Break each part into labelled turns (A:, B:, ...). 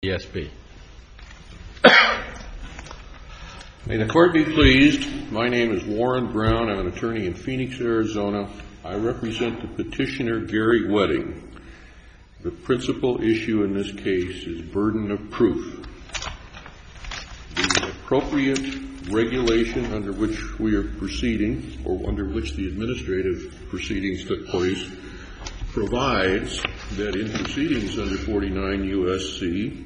A: ESB.
B: May the court be pleased. My name is Warren Brown. I'm an attorney in Phoenix, Arizona. I represent the petitioner Gary Wedding. The principal issue in this case is burden of proof. The appropriate regulation under which we are proceeding, or under which the administrative proceedings took place, provides that in proceedings under 49 U.S.C.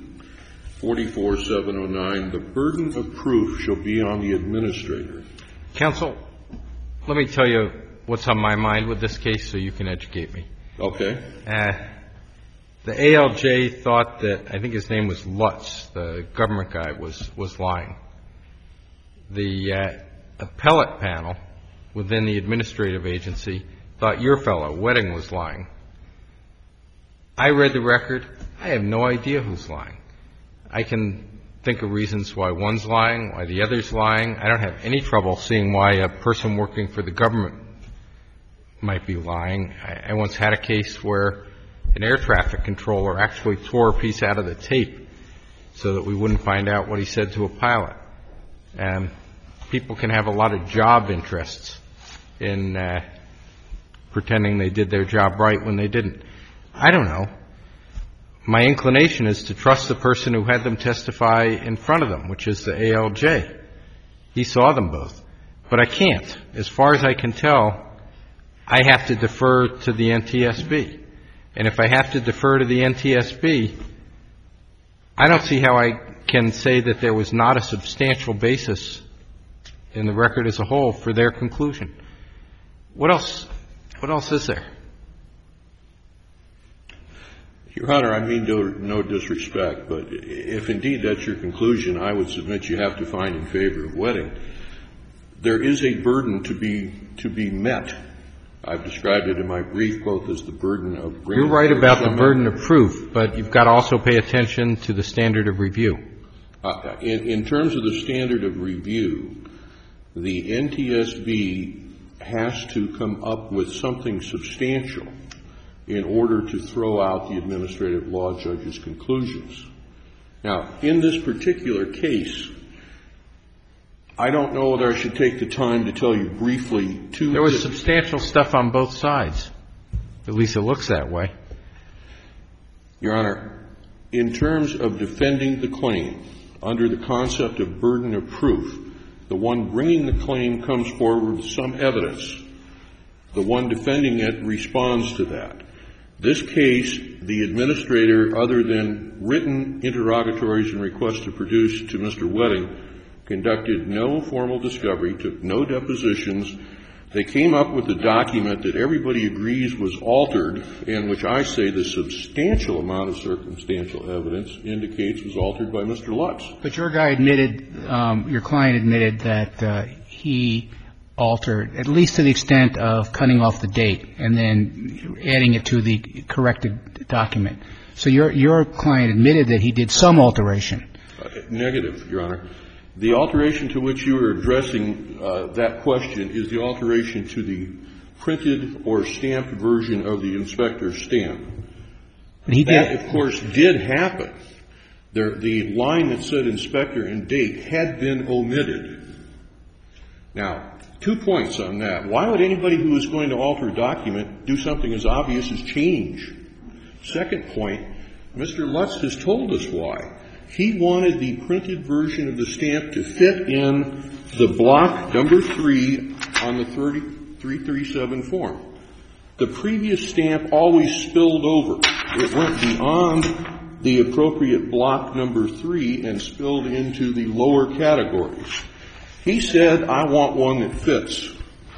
B: 44709, the burden of proof shall be on the administrator.
A: Counsel, let me tell you what's on my mind with this case so you can educate me.
B: Okay.
A: The ALJ thought that, I think his name was Lutz, the government guy, was lying. The appellate panel within the administrative agency thought your fellow, Wedding, was lying. I read the record. I have no idea who's lying. I can think of reasons why one's lying, why the other's lying. I don't have any trouble seeing why a person working for the government might be lying. I once had a case where an air traffic controller actually tore a piece out of the tape so that we wouldn't find out what he said to a pilot. People can have a lot of job interests in pretending they did their job right when they didn't. I don't know. My inclination is to trust the person who had them testify in front of them, which is the ALJ. He saw them both. But I can't. As far as I can tell, I have to defer to the NTSB. And if I have to defer to the NTSB, I don't see how I can say that there was not a substantial basis in the record as a whole for their conclusion. What else is there?
B: Your Honor, I mean no disrespect, but if indeed that's your conclusion, I would submit you have to find in favor of Wedding. There is a burden to be met. I've described it in my brief both as the burden of bringing.
A: You're right about the burden of proof, but you've got to also pay attention to the standard of review.
B: In terms of the standard of review, the NTSB has to come up with something substantial in order to throw out the administrative law judge's conclusions. Now, in this particular case, I don't know whether I should take the time to tell you briefly two.
A: There was substantial stuff on both sides. At least it looks that way.
B: Your Honor, in terms of defending the claim under the concept of burden of proof, the one bringing the claim comes forward with some evidence. The one defending it responds to that. This case, the administrator, other than written interrogatories and requests to produce to Mr. Wedding, conducted no formal discovery, took no depositions. They came up with a document that everybody agrees was altered, and which I say the substantial amount of circumstantial evidence indicates was altered by Mr. Lutz.
C: But your guy admitted, your client admitted that he altered, at least to the extent of cutting off the date and then adding it to the corrected document. So your client admitted that he did some alteration.
B: Negative, Your Honor. The alteration to which you are addressing that question is the alteration to the printed or stamped version of the inspector's stamp. That, of course, did happen. The line that said inspector and date had been omitted. Now, 2 points on that. Why would anybody who is going to alter a document do something as obvious as change? Second point, Mr. Lutz has told us why. He wanted the printed version of the stamp to fit in the block number 3 on the 337 form. The previous stamp always spilled over. It went beyond the appropriate block number 3 and spilled into the lower categories. He said, I want one that fits.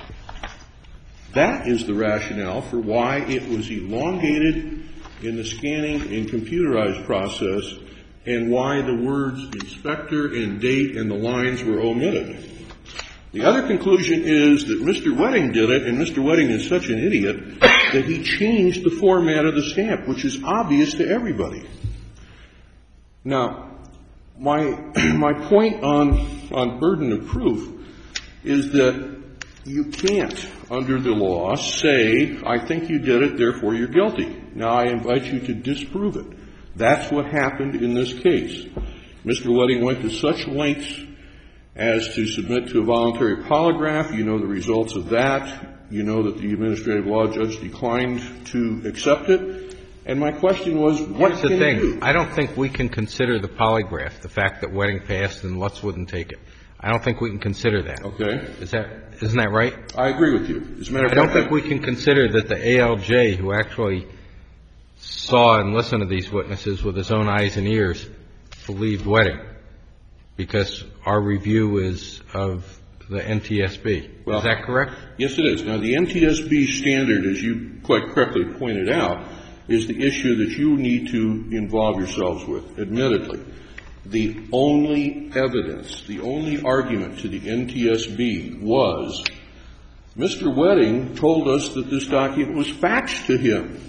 B: That is the rationale for why it was elongated in the scanning and computerized process and why the words inspector and date and the lines were omitted. The other conclusion is that Mr. Wedding did it, and Mr. Wedding is such an idiot that he changed the format of the stamp, which is obvious to everybody. Now, my point on burden of proof is that you can't, under the law, say, I think you did it, therefore you're guilty. Now, I invite you to disprove it. That's what happened in this case. Mr. Wedding went to such lengths as to submit to a voluntary polygraph. You know the results of that. You know that the administrative law judge declined to accept it. And my question was, what can you do?
A: I don't think we can consider the polygraph, the fact that Wedding passed and Lutz wouldn't take it. I don't think we can consider that.
B: Okay.
A: Isn't that right?
B: I agree with you. As a matter of fact,
A: I don't think we can consider that the ALJ, who actually saw and listened to these witnesses with his own eyes and ears, believed Wedding, because our review is of the NTSB. Well, is that correct?
B: Yes, it is. Now, the NTSB standard, as you quite correctly pointed out, is the issue that you need to involve yourselves with, admittedly. The only evidence, the only argument to the NTSB was Mr. Wedding told us that this document was faxed to him.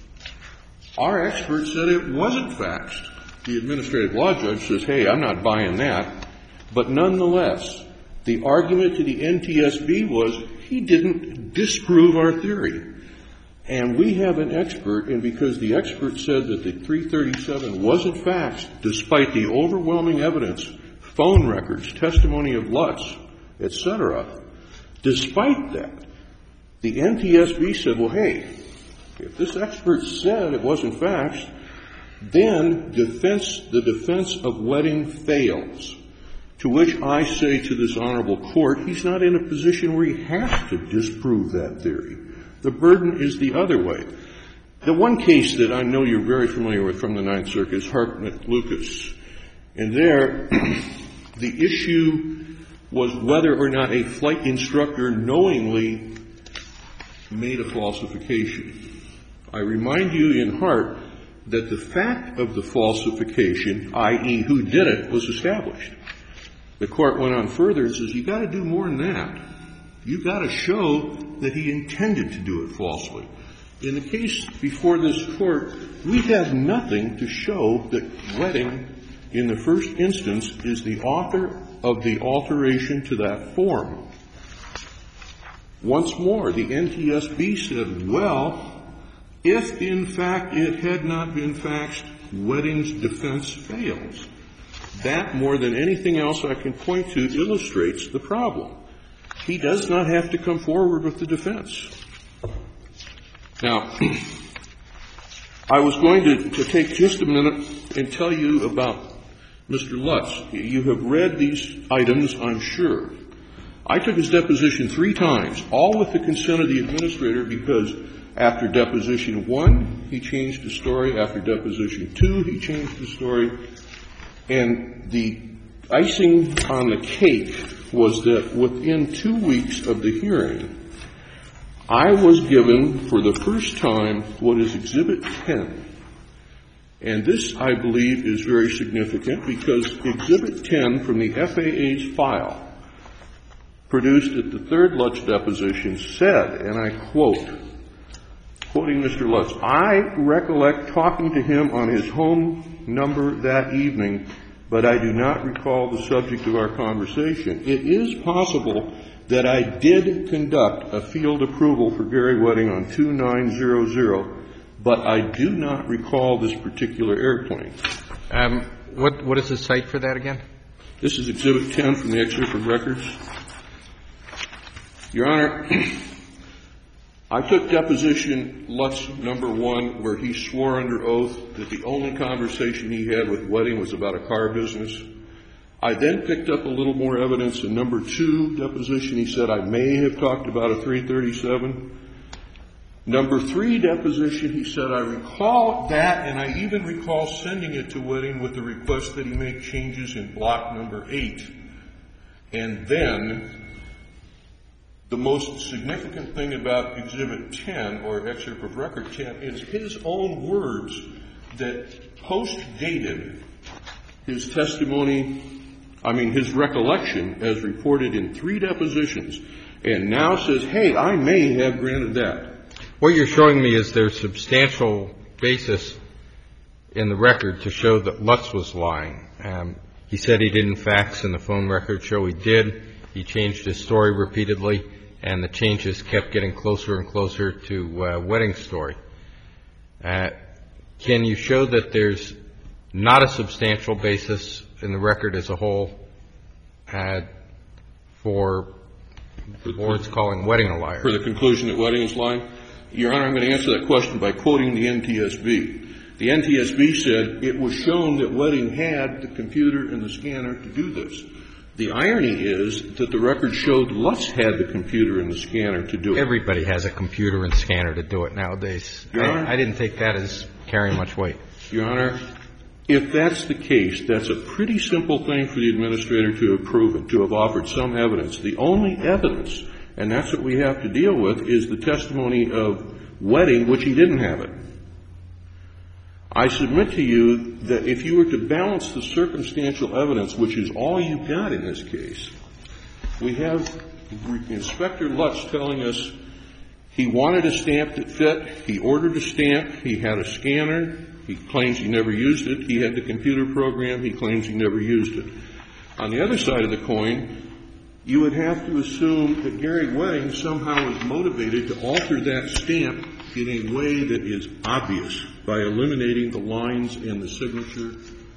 B: Our expert said it wasn't faxed. The administrative law judge says, hey, I'm not buying that. But nonetheless, the argument to the NTSB was he didn't disprove our theory. And we have an expert, and because the expert said that the 337 wasn't faxed, despite the overwhelming evidence, phone records, testimony of Lutz, etc., despite that, the NTSB said, well, hey, if this expert said it wasn't faxed, then the defense of Wedding fails. To which I say to this honorable court, he's not in a position where he has to disprove that theory. The burden is the other way. The one case that I know you're very familiar with from the Ninth Circuit is Hartnett-Lucas. And there, the issue was whether or not a flight instructor knowingly made a falsification. I remind you in Hart that the fact of the falsification, i.e. who did it, was established. The court went on further and says, you've got to do more than that. You've got to show that he intended to do it falsely. In the case before this court, we have nothing to show that Wedding, in the first instance, is the author of the alteration to that form. Once more, the NTSB said, well, if in fact it had not been faxed, Wedding's defense fails. That, more than anything else I can point to, illustrates the problem. He does not have to come forward with the defense. Now, I was going to take just a minute and tell you about Mr. Lutz. You have read these items, I'm sure. I took his deposition 3 times, all with the consent of the administrator, because after deposition 1, he changed the story. After deposition 2, he changed the story. And the icing on the cake was that within 2 weeks of the hearing, I was given for the first time what is Exhibit 10. And this, I believe, is very significant because Exhibit 10 from the FAA's file produced at the 3rd Lutz deposition said, and I quote, quoting Mr. Lutz, I recollect talking to him on his home number that evening, but I do not recall the subject of our conversation. It is possible that I did conduct a field approval for Gary Wedding on 2900, but I do not recall this particular airplane.
A: What is the site for that again?
B: This is Exhibit 10 from the excerpt of records. Your Honor, I took deposition Lutz number 1 where he swore under oath that the only conversation he had with Wedding was about a car business. I then picked up a little more evidence in number 2 deposition. He said I may have talked about a 337. Number 3 deposition, he said I recall that, and I even recall sending it to Wedding with the request that he make changes in block number 8. And then the most significant thing about Exhibit 10, or excerpt of record 10, is his own words that post-dated his testimony, his recollection as reported in 3 depositions, and now says, hey, I may have granted that.
A: What you're showing me is there's substantial basis in the record to show that Lutz was lying. He said he didn't fax, and the phone records show he did. He changed his story repeatedly, and the changes kept getting closer and closer to Wedding's story. Can you show that there's not a substantial basis in the record as a whole for the board's calling Wedding a liar.
B: For the conclusion that Wedding is lying? Your Honor, I'm going to answer that question by quoting the NTSB. The NTSB said it was shown that Wedding had the computer and the scanner to do this. The irony is that the record showed Lutz had the computer and the scanner to do it.
A: Everybody has a computer and scanner to do it nowadays.
B: Your Honor,
A: I didn't take that as carrying much weight.
B: Your Honor, if that's the case, that's a pretty simple thing for the administrator to have proven, to have offered some evidence. The only evidence, and that's what we have to deal with, is the testimony of Wedding, which he didn't have it. I submit to you that if you were to balance the circumstantial evidence, which is all you've got in this case, we have Inspector Lutz telling us he wanted a stamp that fit, he ordered a stamp, he had a scanner, he claims he never used it, he had the computer program, he claims he never used it. On the other side of the coin, you would have to assume that Gary Wedding somehow was motivated to alter that stamp in a way that is obvious by eliminating the lines in the signature,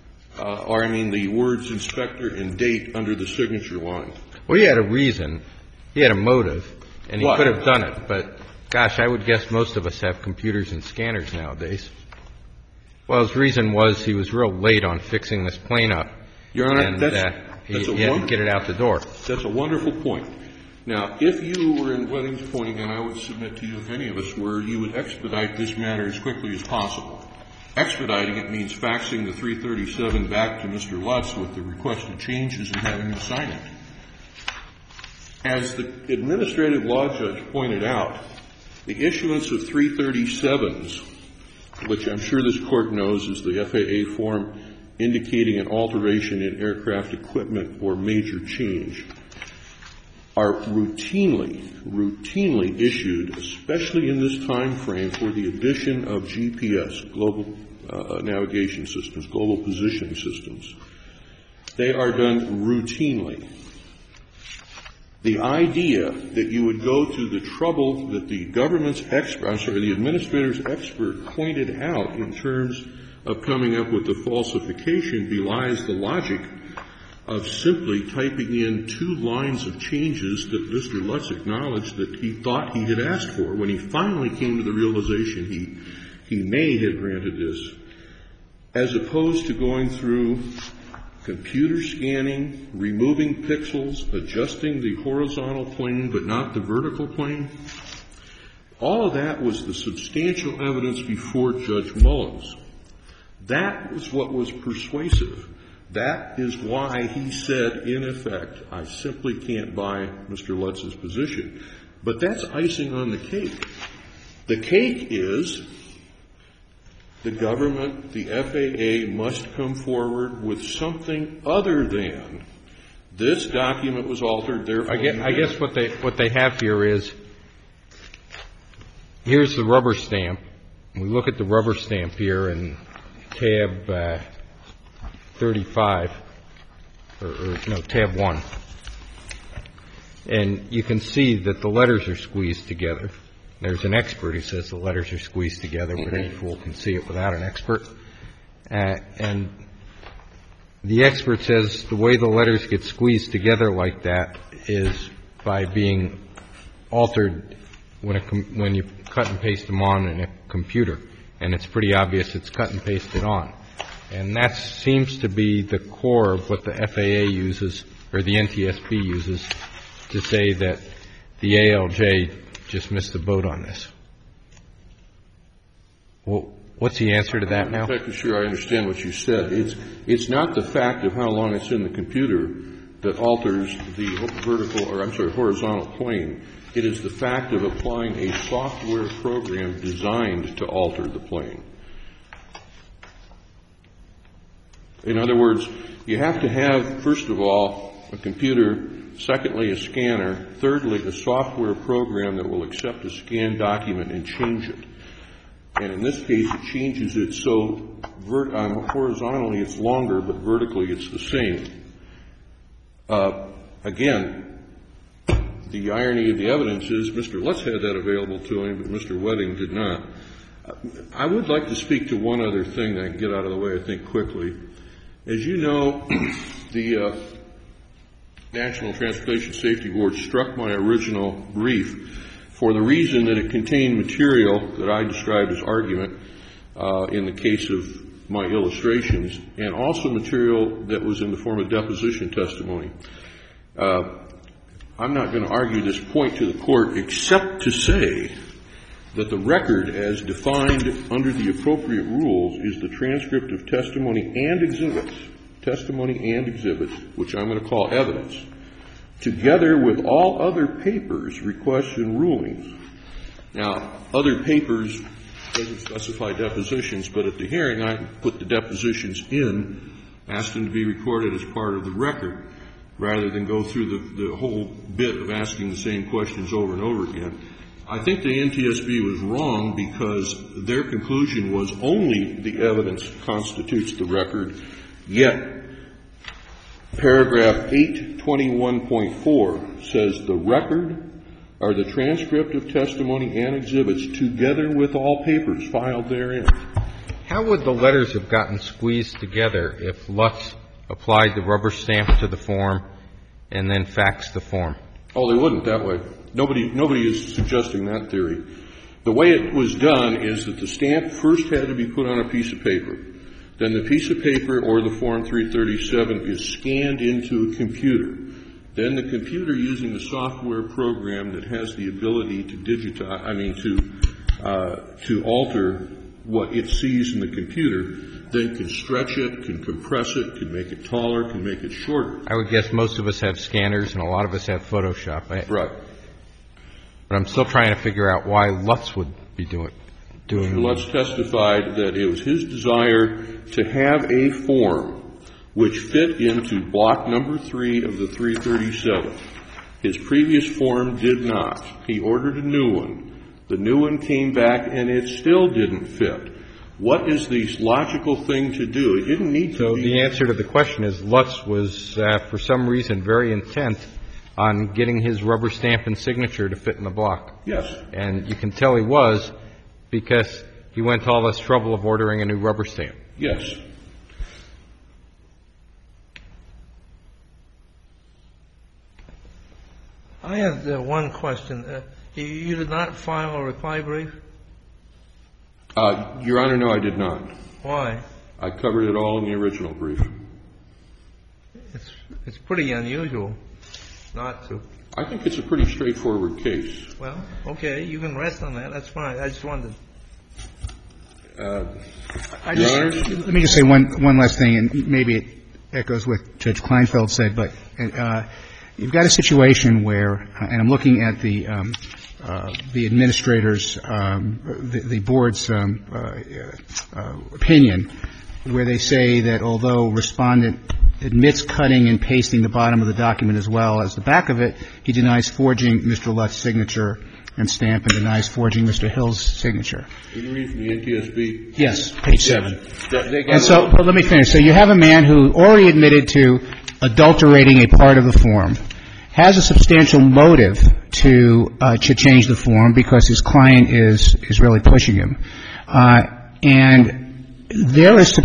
B: the words inspector and date under the signature line.
A: Well, he had a reason. He had a motive, and he
B: What?
A: could have done it. But, gosh, I would guess most of us have computers and scanners nowadays. Well, his reason was he was real late on fixing this plane up.
B: Your Honor,
A: and he had to get it out the door.
B: That's a wonderful point. Now, if you were in Wedding's point, and I would submit to you if any of us were, you would expedite this matter as quickly as possible. Expediting it means faxing the 337 back to Mr. Lutz with the requested changes and having him sign it. As the administrative law judge pointed out, the issuance of 337s, which I'm sure this Court knows is the FAA form indicating an alteration in aircraft equipment or major change, are routinely issued, especially in this time frame, for the addition of GPS, global navigation systems, global positioning systems. They are done routinely. The idea that you would go to the trouble that the the administrator's expert pointed out in terms of coming up with the falsification belies the logic of simply typing in 2 lines of changes that Mr. Lutz acknowledged that he thought he had asked for when he finally came to the realization he may have granted this, as opposed to going through computer scanning, removing pixels, adjusting the horizontal plane but not the vertical plane. All of that was the substantial evidence before Judge Mullins. That was what was persuasive. That is why he said, in effect, I simply can't buy Mr. Lutz's position. But that's icing on the cake. The cake is the government, the FAA, must come forward with something other than this document was altered, therefore.
A: I guess what they have here is, here's the rubber stamp. We look at the rubber stamp here in tab 35, tab 1. And you can see that the letters are squeezed together. There's an expert who says the letters are squeezed together, but any fool can see it without an expert. And the expert says the way the letters get squeezed together like that is by being altered when you cut and paste them on in a computer. And it's pretty obvious it's cut and pasted on. And that seems to be the core of what the FAA uses, or the NTSB uses, to say that the ALJ just missed the boat on this. Well, what's the answer to that now?
B: I'm not exactly sure I understand what you said. It's not the fact of how long it's in the computer that alters the horizontal plane. It is the fact of applying a software program designed to alter the plane. In other words, you have to have, first of all, a computer, secondly, a scanner, thirdly, a software program that will accept a scanned document and change it. And in this case, it changes it so horizontally it's longer, but vertically it's the same. Again, the irony of the evidence is Mr. Lutz had that available to him, but Mr. Wedding did not. I would like to speak to one other thing that I can get out of the way, I think, quickly. As you know, the National Transportation Safety Board struck my original brief for the reason that it contained material that I described as argument in the case of my illustrations, and also material that was in the form of deposition testimony. I'm not going to argue this point to the court except to say that the record as defined under the appropriate rules is the transcript of testimony and exhibits, which I'm going to call evidence, together with all other papers, requests, and rulings. Now, other papers doesn't specify depositions, but at the hearing I put the depositions in, asked them to be recorded as part of the record, rather than go through the whole bit of asking the same questions over and over again. I think the NTSB was wrong because their conclusion was only the evidence constitutes the record, yet paragraph 821.4 says the record are the transcript of testimony and exhibits together with all papers filed therein.
A: How would the letters have gotten squeezed together if Lutz applied the rubber stamp to the form and then faxed the form?
B: Oh, they wouldn't that way. Nobody is suggesting that theory. The way it was done is that the stamp first had to be put on a piece of paper. Then the piece of paper or the Form 337 is scanned into a computer. Then the computer, using the software program that has the ability to to alter what it sees in the computer, then can stretch it, can compress it, can make it taller, can make it shorter.
A: I would guess most of us have scanners and a lot of us have Photoshop.
B: Right.
A: But I'm still trying to figure out why Lutz would be doing
B: Mr. Lutz testified that it was his desire to have a form which fit into block number 3 of the 337. His previous form did not. He ordered a new one. The new one came back and it still didn't fit. What is the logical thing to do? It didn't need to be.
A: So the answer to the question is Lutz was, for some reason, very intent on getting his rubber stamp and signature to fit in the block.
B: Yes.
A: And you can tell he was because he went to all this trouble of ordering a new rubber stamp.
B: Yes.
D: I have one question. You did not file a reply brief?
B: Your Honor, no, I did not.
D: Why?
B: I covered it all in the original brief.
D: It's pretty unusual not to.
B: I think it's a pretty straightforward case.
D: Well, okay, you can rest on that. That's fine. I just wanted to.
C: Let me just say one last thing, and maybe it echoes what Judge Kleinfeld said, but you've got a situation where, and I'm looking at the administrator's, the board's opinion, where they say that although respondent admits cutting and pasting the bottom of the document as well as the back of it, he denies forging Mr. Lutz's signature and stamp and denies forging Mr. Hill's signature.
B: Did you read from the NTSB?
C: Yes, page 7.
B: Yes.
C: And so, well, let me finish. So you have a man who already admitted to adulterating a part of the form, has a substantial motive to change the form because his client is really pushing him. And there is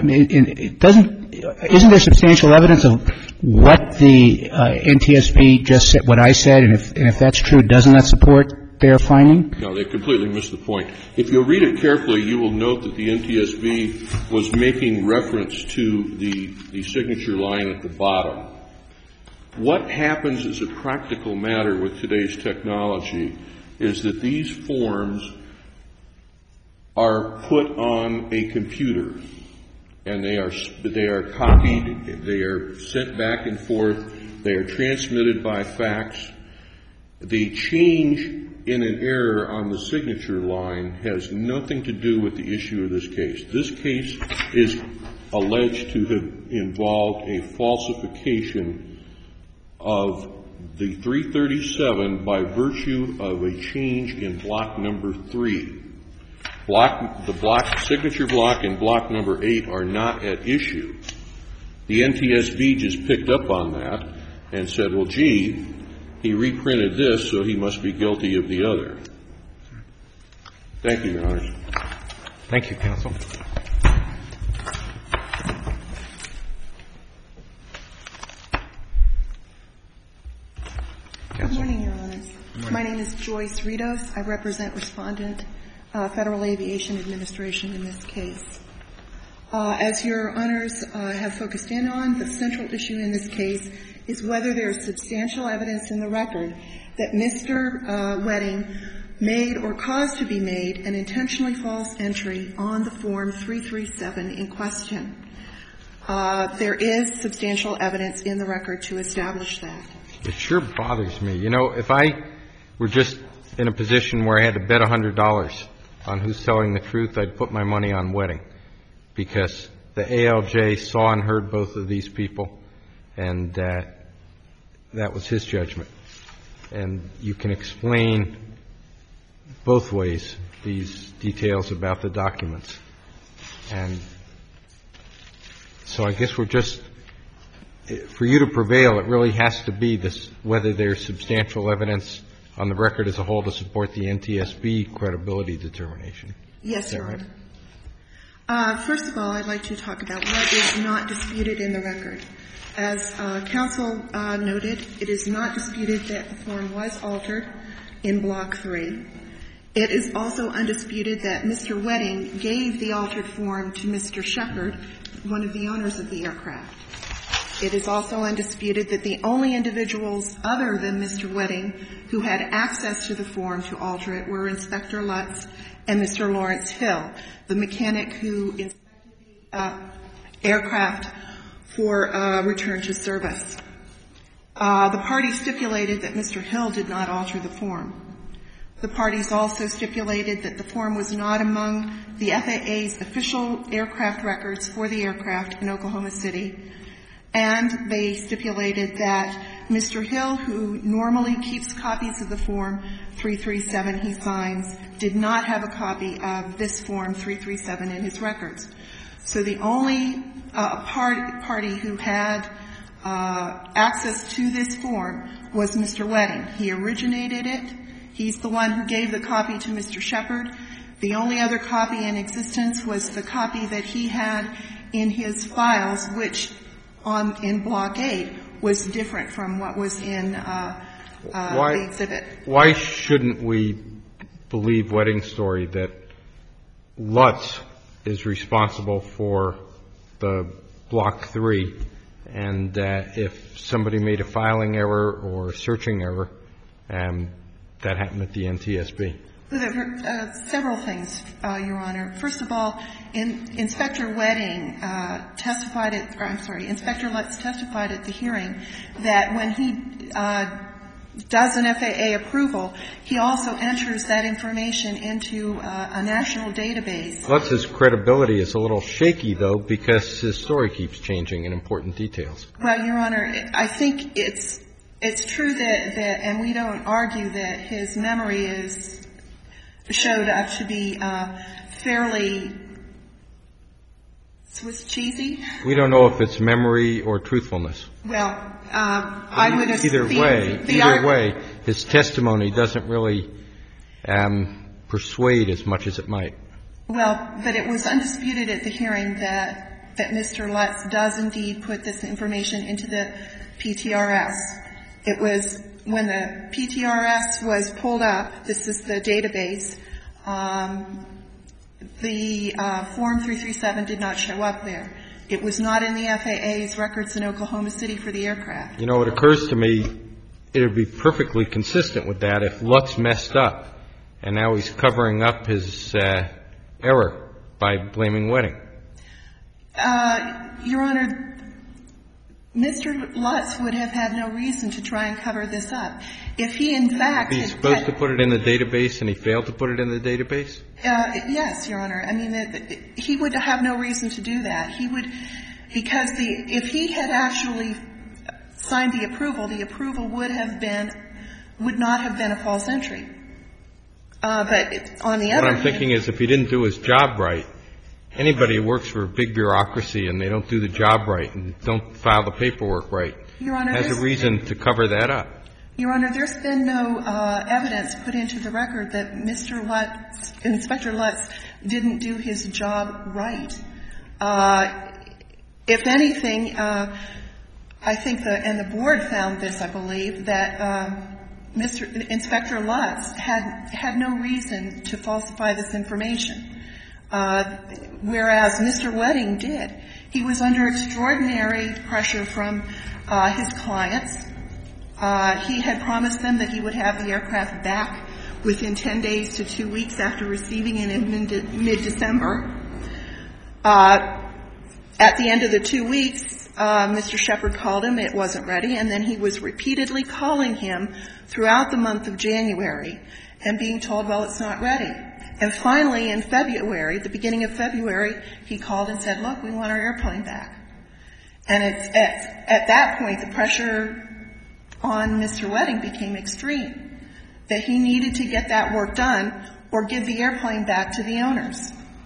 C: isn't there substantial evidence of what the NTSB just said, what I said, and if that's true, doesn't that support their finding?
B: No, they completely missed the point. If you'll read it carefully, you will note that the NTSB was making reference to the signature line at the bottom. What happens as a practical matter with today's technology is that these forms are put on a computer, and they are copied, they are sent back and forth, they are transmitted by fax. The change in an error on the signature line has nothing to do with the issue of this case. This case is alleged to have involved a falsification of the 337 by virtue of a change in block number 3. The signature block and block number 8 are not at issue. The NTSB just picked up on that and said, well, gee, he reprinted this, so he must be guilty of the other. Thank you, Your Honor.
A: Thank you, counsel.
E: Good morning, Your Honors. My name is Joyce Ritos. I represent Respondent, Federal Aviation Administration in this case. As Your Honors have focused in on, the central issue in this case is whether there is substantial evidence in the record that Mr. Wedding made or caused to be made an intentionally false entry on the Form 337 in question. There is substantial evidence in the record to establish that.
A: It sure bothers me. You know, if I were just in a position where I had to bet $100 on who's telling the truth, I'd put my money on Wedding, because the ALJ saw and heard both of these people, and that was his judgment. And you can explain both ways these details about the documents. And so I guess we're just, for you to prevail, it really has to be this, whether there's substantial evidence on the record as a whole to support the NTSB credibility determination.
E: Yes, Your Honor. First of all, I'd like to talk about what is not disputed in the record. As counsel noted, it is not disputed that the form was altered in Block 3. It is also undisputed that Mr. Wedding gave the altered form to Mr. Shepard, one of the owners of the aircraft. It is also undisputed that the only individuals other than Mr. Wedding who had access to the form to alter it were Inspector Lutz and Mr. Lawrence Hill, the mechanic who inspected the aircraft for return to service. The parties stipulated that Mr. Hill did not alter the form. The parties also stipulated that the form was not among the FAA's official aircraft records for the aircraft in Oklahoma City. And they stipulated that Mr. Hill, who normally keeps copies of the Form 337 he signs, did not have a copy of this Form 337 in his records. So the only party who had access to this form was Mr. Wedding. He originated it. He's the one who gave the copy to Mr. Shepard. The only other copy in existence was the copy that he had in his files, which in Block 8 was different from what was in the exhibit.
A: Why shouldn't we believe Wedding's story that Lutz is responsible for the Block 3, and that if somebody made a filing error or a searching error, that happened at the NTSB?
E: There were several things, Your Honor. First of all, Inspector Wedding Inspector Lutz testified at the hearing that when he does an FAA approval, he also enters that information into a national database.
A: Lutz's credibility is a little shaky, though, because his story keeps changing in important details.
E: Well, Your Honor, I think it's true that, and we don't argue that his memory showed up to be fairly Swiss cheesy. We
A: don't know if it's memory or truthfulness.
E: Well, I would assume
A: either way, his testimony doesn't really persuade as much as it might.
E: Well, but it was undisputed at the hearing that Mr. Lutz does indeed put this information into the PTRS. It was when the PTRS was pulled up, this is the database, the Form 337 did not show up there. It was not in the FAA's records in Oklahoma City for the aircraft.
A: You know, it occurs to me it would be perfectly consistent with that if Lutz messed up and now he's covering up his error by blaming Wedding.
E: Your Honor, Mr. Lutz would have had no reason to try and cover this up. If he, in fact,
A: He's supposed to put it in the database and he failed to put it in the database?
E: Yes, Your Honor. I mean, he would have no reason to do that. He would, because if he had actually signed the approval would not have been a false entry. But on the other hand,
A: what I'm thinking is if he didn't do his job right, anybody who works for a big bureaucracy and they don't do the job right and don't file the paperwork right
E: Your Honor,
A: has a reason to cover that up.
E: Your Honor, there's been no evidence put into the record that Mr. Lutz, Inspector Lutz, didn't do his job right. If anything, I think and the board found this, I believe, that Inspector Lutz had no reason to falsify this information, whereas Mr. Wedding did. He was under extraordinary pressure from his clients. He had promised them that he would have the aircraft back within 10 days to 2 weeks after receiving it in mid-December. At the end of the 2 weeks, Mr. Shepard called him. It wasn't ready. And then he was repeatedly calling him throughout the month of January and being told, well, it's not ready. And finally, in February, the beginning of February, he called and said, look, we want our airplane back. And at that point, the pressure on Mr. Wedding became extreme, that he needed to get that work done or give the airplane back to the owners.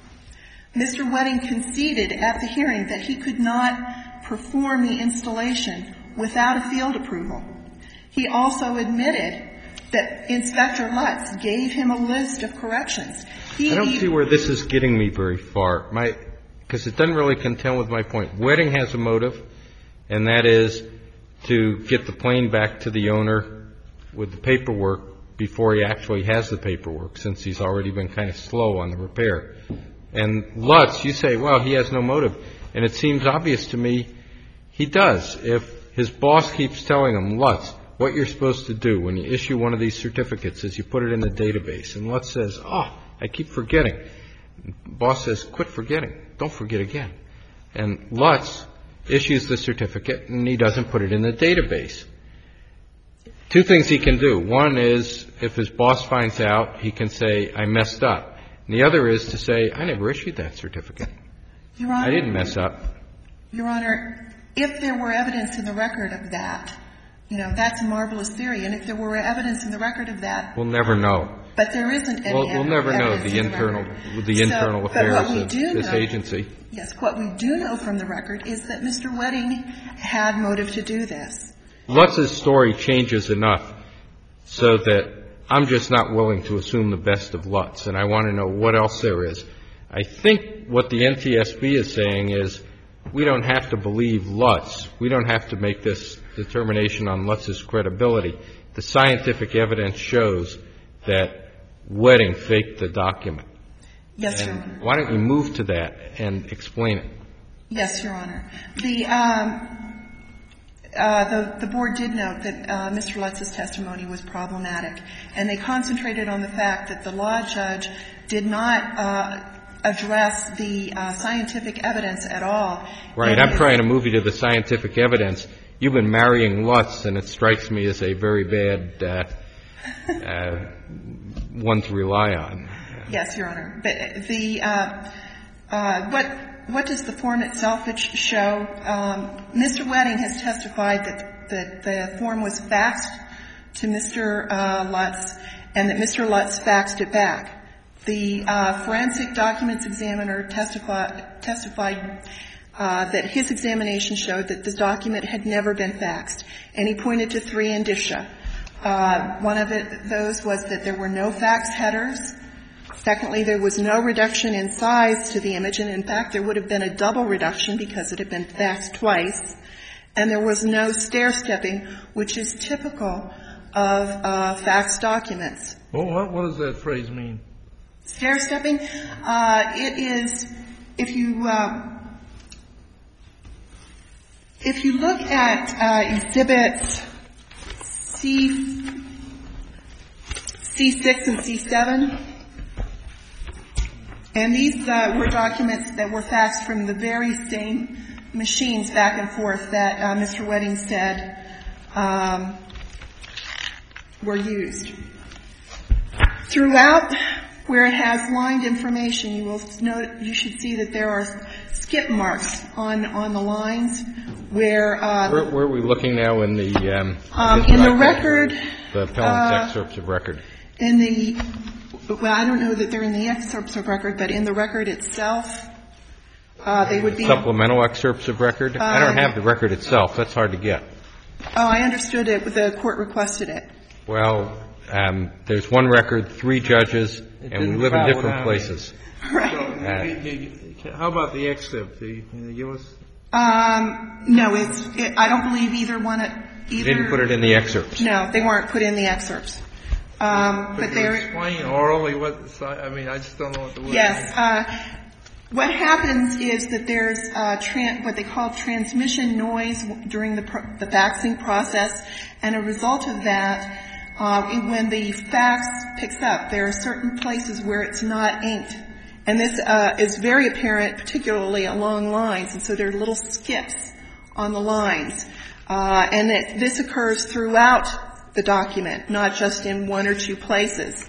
E: Mr. Wedding conceded at the hearing that he could not perform the installation without a field approval. He also admitted that Inspector Lutz gave him a list of corrections.
A: I don't see where this is getting me very far, because it doesn't really contend with my point. Wedding has a motive, and that is to get the plane back to the owner with the paperwork before he actually has the paperwork, since he's already been kind of slow on the repair. And Lutz, you say, well, he has no motive. And it seems obvious to me he does. If his boss keeps telling him, Lutz, what you're supposed to do when you issue one of these certificates is you put it in the database. And Lutz says, oh, I keep forgetting. Boss says, quit forgetting. Don't forget again. And Lutz issues the certificate, and he doesn't put it in the database. Two things he can do. One is, if his boss finds out, he can say, I messed up. And the other is to say, I never issued that certificate.
E: Your Honor,
A: I didn't mess up.
E: Your Honor, if there were evidence in the record of that, that's a marvelous theory. And if there were evidence in the record of that,
A: we'll never know.
E: But there isn't any evidence.
A: We'll never know the internal affairs of this agency.
E: Yes. What we do know from the record is that Mr. Wedding had motive to do this.
A: Lutz's story changes enough so that I'm just not willing to assume the best of Lutz, and I want to know what else there is. I think what the NTSB is saying is we don't have to believe Lutz. We don't have to make this determination on Lutz's credibility. The scientific evidence shows that Wedding faked the document.
E: Yes, Your Honor.
A: Why don't you move to that and explain it?
E: Yes, Your Honor. The board did note that Mr. Lutz's testimony was problematic, and they concentrated on the fact that the law judge did not address the scientific evidence at all.
A: Right. I'm trying to move you to the scientific evidence. You've been marrying Lutz, and it strikes me as a very bad one to rely on.
E: Yes, Your Honor. But what does the form itself show? Mr. Wedding has testified that the form was faxed to Mr. Lutz and that Mr. Lutz faxed it back. The forensic documents examiner testified that his examination showed that the document had never been faxed, and he pointed to 3 indicia. One of those was that there were no fax headers. Secondly, there was no reduction in size to the image, and in fact, there would have been a double reduction because it had been faxed twice. And there was no stair-stepping, which is typical of faxed documents.
D: Well, what does that phrase mean?
E: Stair-stepping? It is, if you look at exhibits C6 and C7, and these were documents that were faxed from the very same machines back and forth that Mr. Wedding said were used. Throughout, where it has lined information, you should see that there are skip marks on the lines where
A: are we looking now in the
E: record,
A: the appellant's excerpts of record?
E: Well, I don't know that they're in the excerpts of record, but in the record itself, they would be
A: supplemental excerpts of record. I don't have the record itself. That's hard to get.
E: Oh, I understood it. The court requested it.
A: Well, there's one record, 3 judges, and we live in different places.
E: Right.
D: How about the excerpt? Can you give us?
E: No, I don't believe either one.
A: You didn't put it in the excerpts.
E: No, they weren't put in the excerpts. But they're
D: explain orally what. I mean, I just don't know what the word.
E: Yes. What happens is that there's what they call transmission noise during the faxing process, and a result of that, when the fax picks up, there are certain places where it's not inked. And this is very apparent, particularly along lines, and so there are little skips on the lines. And this occurs throughout the document, not just in one or two places.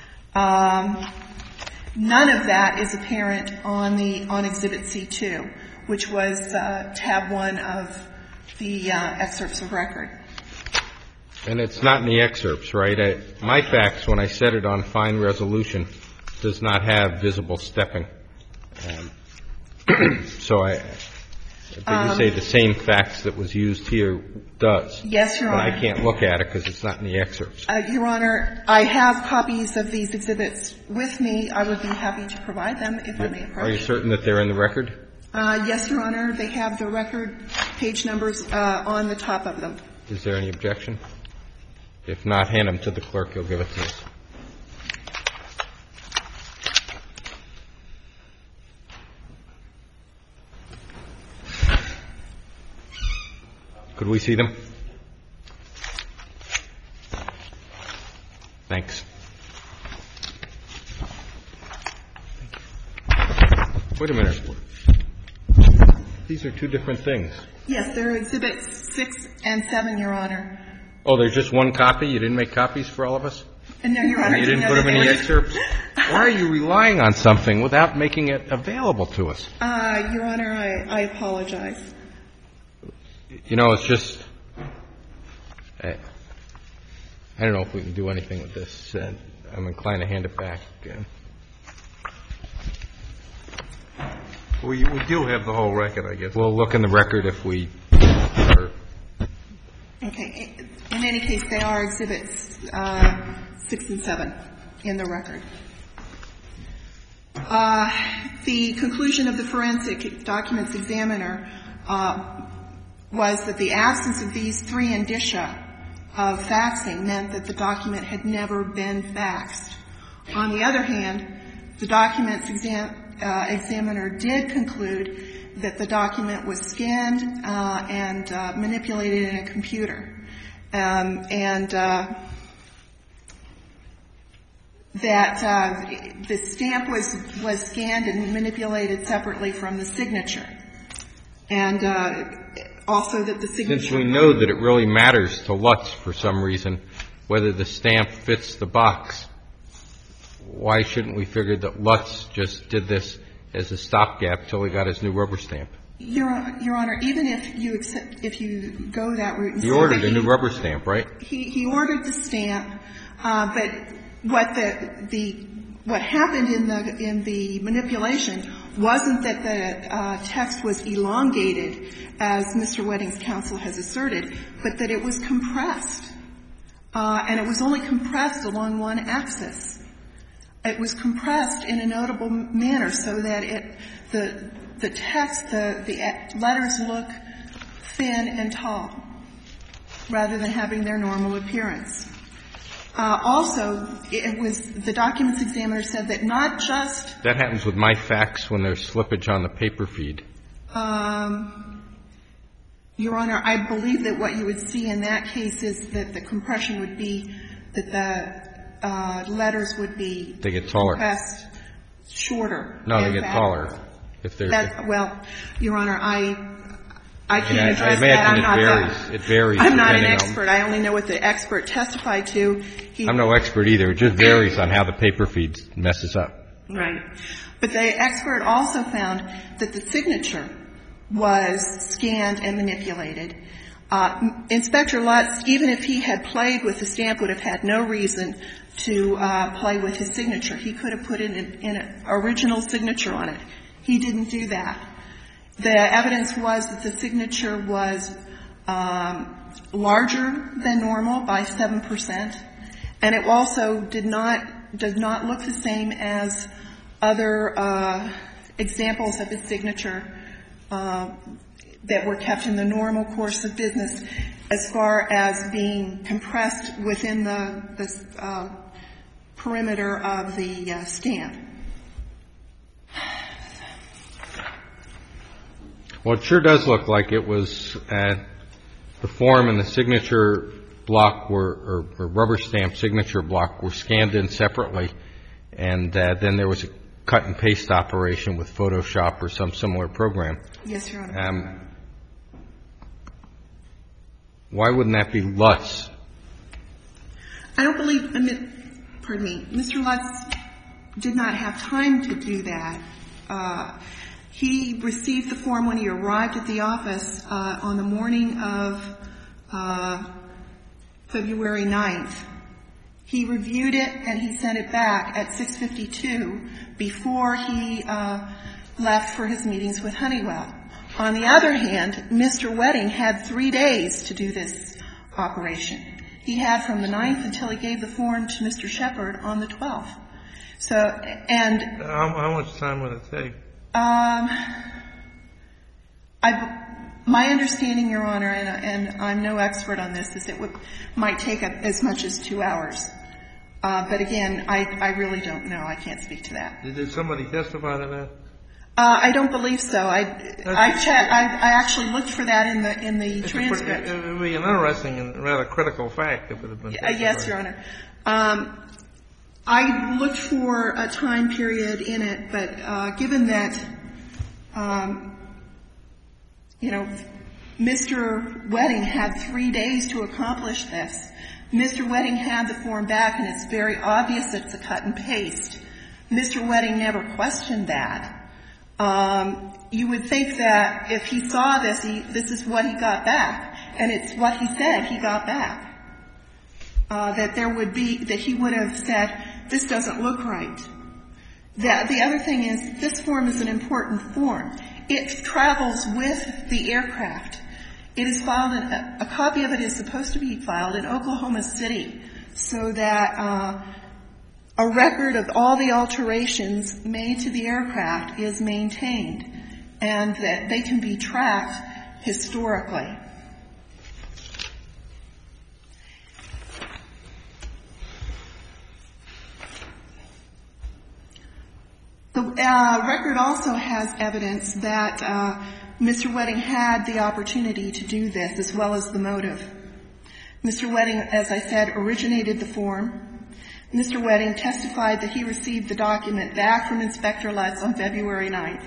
E: None of that is apparent on Exhibit C2, which was tab 1 of the excerpts of record.
A: And it's not in the excerpts, right? My fax, when I set it on fine resolution, does not have visible stepping. So you say the same fax that was used here does.
E: Yes, Your Honor.
A: But I can't look at it because it's not in the excerpts.
E: Your Honor, I have copies of these exhibits with me. I would be happy to provide them if I may approach.
A: Are you certain that they're in the record?
E: Yes, Your Honor. They have the record page numbers on the top of them.
A: Is there any objection? If not, hand them to the clerk. He'll give it to us. Could we see them? Thanks. Wait a minute. These are two different things.
E: Yes, they're Exhibits 6 and 7, Your Honor.
A: Oh, there's just one copy? You didn't make copies for all of us?
E: No, Your Honor.
A: You didn't put them in the excerpts? Why are you relying on something without making it available to us?
E: Your Honor, I apologize.
A: You know, it's just, I don't know if we can do anything with this. I'm inclined to hand it back.
D: We do have the whole record, I guess.
A: We'll look in the record if we are.
E: Okay. In any case, they are Exhibits 6 and 7 in the record. The conclusion of the forensic documents examiner was that the absence of these three indicia of faxing meant that the document had never been faxed. On the other hand, the documents examiner did conclude that the document was scanned and manipulated in a computer, and that the stamp was scanned and manipulated separately from the signature, and also that the signature.
A: Since we know that it really matters to Lutz for some reason whether the stamp fits the box, why shouldn't we figure that Lutz just did this as a stopgap till he got his new rubber stamp?
E: Your Honor, even if you go that route,
A: he ordered a new rubber stamp, right?
E: He ordered the stamp, but what happened in the manipulation wasn't that the text was elongated, as Mr. Wedding's counsel has asserted, but that it was compressed, and it was only compressed along one axis. It was compressed in a notable manner so that the text, the letters look thin and tall rather than having their normal appearance. Also, it was the documents examiner said that not just
A: that happens with my fax when there's slippage on the paper feed.
E: Your Honor, I believe that what you would see in that case is that the compression would be that the letters would be
A: they get taller,
E: compressed shorter.
A: No, they get taller. If they're
E: well, Your Honor, I can't address
A: I imagine it varies.
E: I'm not an expert. I only know what the expert testified to.
A: I'm no expert either. It just varies on how the paper feed messes up.
E: Right. But the expert also found that the signature was scanned and manipulated. Inspector Lutz, even if he had played with the stamp, would have had no reason to play with his signature. He could have put in an original signature on it. He didn't do that. The evidence was that the signature was larger than normal by 7%, and it also does not look the same as other examples of his signature that were kept in the normal course of business as far as being compressed within the perimeter of the stamp.
A: Well, it sure does look like it was the form and the signature block or rubber stamp signature block were scanned in separately, and then there was a cut and paste operation with Photoshop or some similar program.
E: Yes, Your Honor.
A: Why wouldn't that be Lutz?
E: I don't believe, pardon me, Mr. Lutz did not have time to do that. He received the form when he arrived at the office on the morning of February 9th. He reviewed it and he sent it back at 6:52 before he left for his meetings with Honeywell. On the other hand, Mr. Wedding had 3 days to do this operation. He had from the 9th until he gave the form to Mr. Shepard on the 12th. So, and
D: how much time would it take?
E: My understanding, Your Honor, and I'm no expert on this, is it might take as much as 2 hours. But again, I really don't know. I can't speak to that.
D: Did somebody testify to that?
E: I don't believe so. I actually looked for that in the transcript.
D: It would be an interesting and rather critical fact if it had been testified. Yes,
E: Your Honor. I looked for a time period in it, but given that, Mr. Wedding had 3 days to accomplish this, Mr. Wedding had the form back, and it's very obvious it's a cut and paste. Mr. Wedding never questioned that. You would think that if he saw this, this is what he got back, and it's what he said he got back. That he would have said, this doesn't look right. The other thing is, this form is an important form. It travels with the aircraft. It is filed, a copy of it is supposed to be filed in Oklahoma City so that a record of all the alterations made to the aircraft is maintained and that they can be tracked historically. The record also has evidence that Mr. Wedding had the opportunity to do this, as well as the motive. Mr. Wedding, as I said, originated the form. Mr. Wedding testified that he received the document back from Inspector Lutz on February 9th.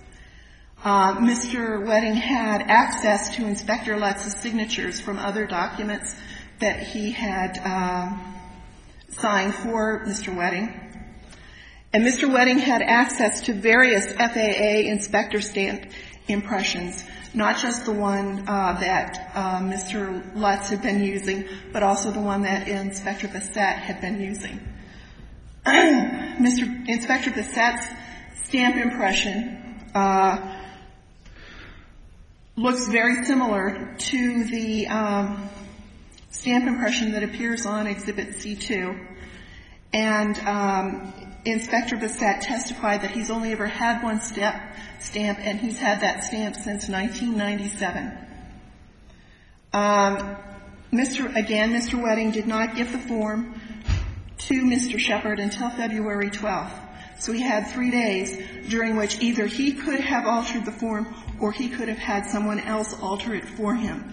E: Mr. Wedding had access to Inspector Lutz's signatures from other documents that he had signed for Mr. Wedding. And Mr. Wedding had access to various FAA inspector stamp impressions, not just the one that Mr. Lutz had been using, but also the one that Inspector Bassett had been using. Inspector Bassett's stamp impression looks very similar to the stamp impression that appears on Exhibit C2. And Inspector Bassett testified that he's only ever had one stamp, and he's had that stamp since 1997. Mr. Wedding did not give the form to Mr. Shepard until February 12th. So he had 3 days during which either he could have altered the form or he could have had someone else alter it for him.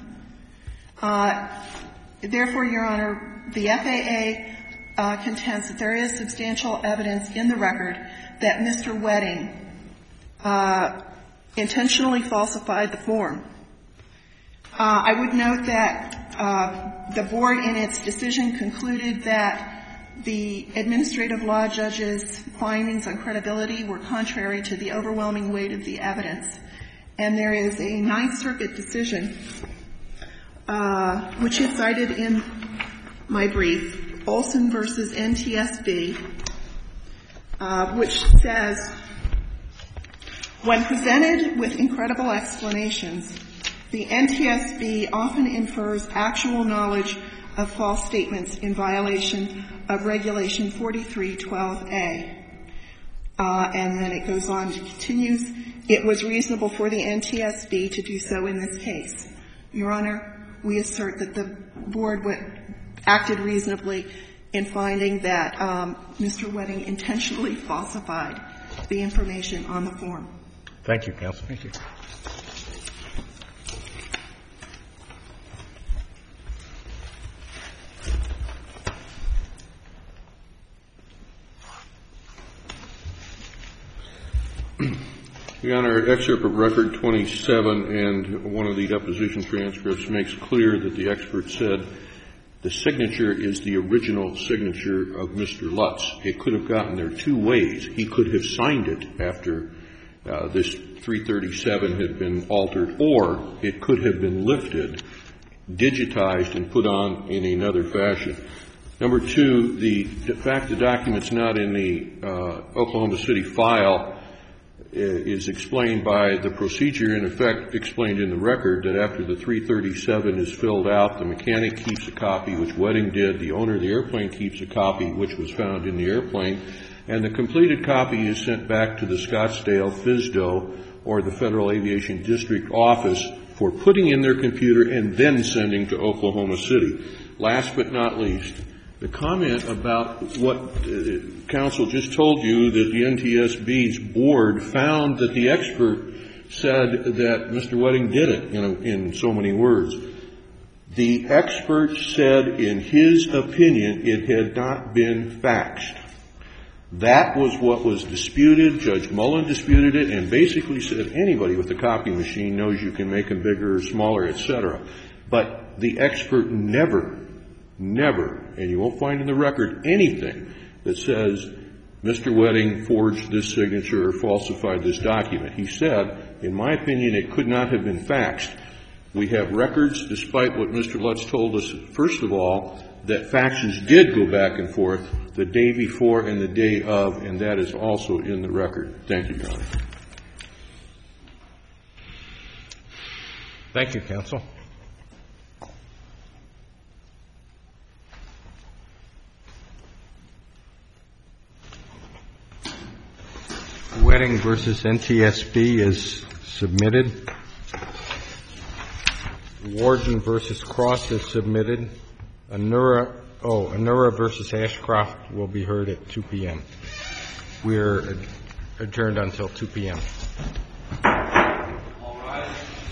E: Therefore, Your Honor, the FAA contends that there is substantial evidence in the record that Mr. Wedding intentionally falsified the form. I would note that the board in its decision concluded that the administrative law judge's findings on credibility were contrary to the overwhelming weight of the evidence. And there is a Ninth Circuit decision, which is cited in my brief, Olson v. NTSB, which says, when presented with incredible explanations, the NTSB often infers actual knowledge of false statements in violation of Regulation 4312A. and then it goes on to continues, it was reasonable for the NTSB to do so in this case. Your Honor, we assert that the board acted reasonably in finding that Mr. Wedding intentionally falsified the information on the form.
A: Thank you, counsel.
C: Thank you.
B: Your Honor, excerpt of Record 27 and one of the deposition transcripts makes clear that the expert said the signature is the original signature of Mr. Lutz. It could have gotten there two ways. He could have signed it after this 337 had been altered, or it could have been lifted, digitized, and put on in another fashion. Number two, the fact the document's not in the Oklahoma City file is explained by the procedure, in effect explained in the record, that after the 337 is filled out, the mechanic keeps a copy, which Wedding did, the owner of the airplane keeps a copy, which was found in the airplane, and the completed copy is sent back to the Scottsdale FSDO or the Federal Aviation District office for putting in their computer and then sending to Oklahoma City. Last but not least, the comment about what counsel just told you, that the NTSB's board found that the expert said that Mr. Wedding did it, in so many words. The expert said in his opinion it had not been faxed. That was what was disputed. Judge Mullen disputed it and basically said anybody with a copy machine knows you can make them bigger or smaller, etc. But the expert never, and you won't find in the record anything that says Mr. Wedding forged this signature or falsified this document. He said, in my opinion, it could not have been faxed. We have records, despite what Mr. Lutz told us, first of all, that faxes did go back and forth the day before and the day of, and that is also in the record. Thank you, Your Honor.
A: Thank you, counsel. Wedding versus NTSB is submitted. Warden versus Cross is submitted. Anura versus Ashcroft will be heard at 2 p.m. We're adjourned until 2 p.m.
F: All rise.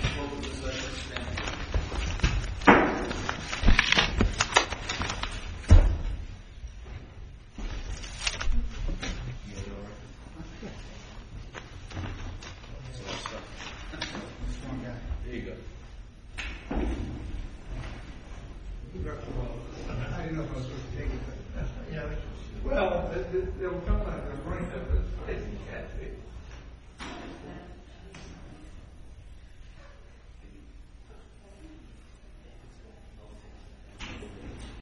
F: There you go.
D: I didn't know if I was supposed to take it. Yeah. Well, they were talking about the right of it.